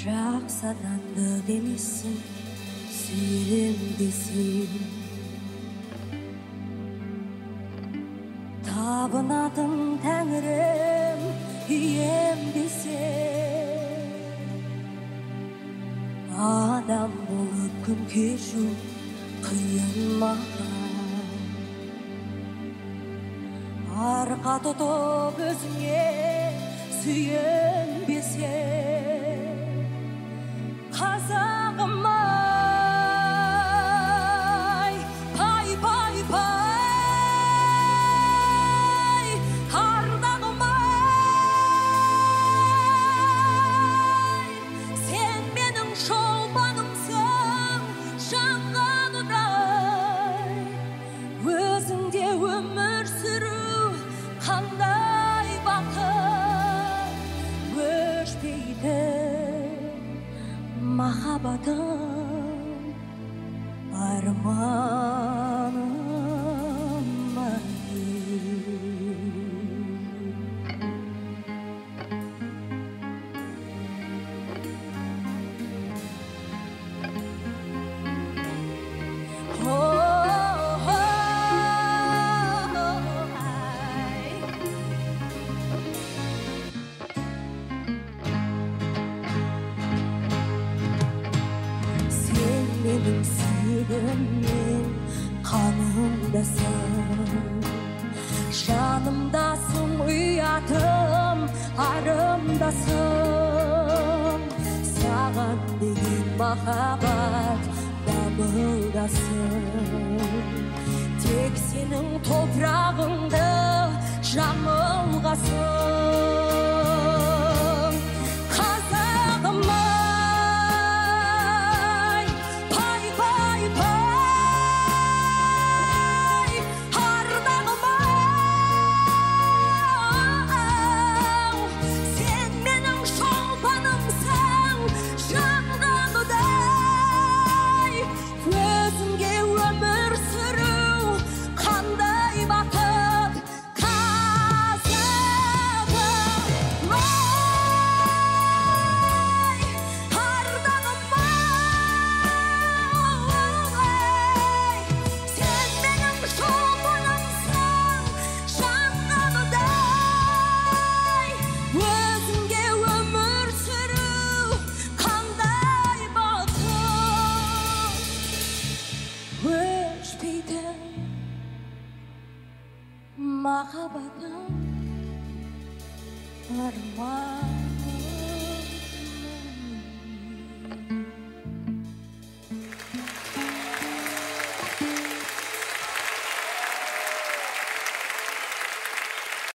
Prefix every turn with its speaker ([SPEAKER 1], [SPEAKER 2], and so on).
[SPEAKER 1] Жақсы адамды демейсің, сүйем десең. Табынатын тәңірім, ием десең. Адам болып күн кешу қиын маған. Арқа тұтып өзіңе сүйенбесең. Қазағым ай, пай, пай, пай, ардағым ай, сен менің шолпанымсың, жанғаныдай. Өзіңде өмір сүру қандай бақыт, өшпейді махаббатым, арманым ай. Менің сүйгенмен қанымдасың, жанымдасың, ұятым, арымдасың. Саған деген махаббат дамылдасың, тек сенің топырағыңды жамылғасың. Қазағым махаббатым, арман.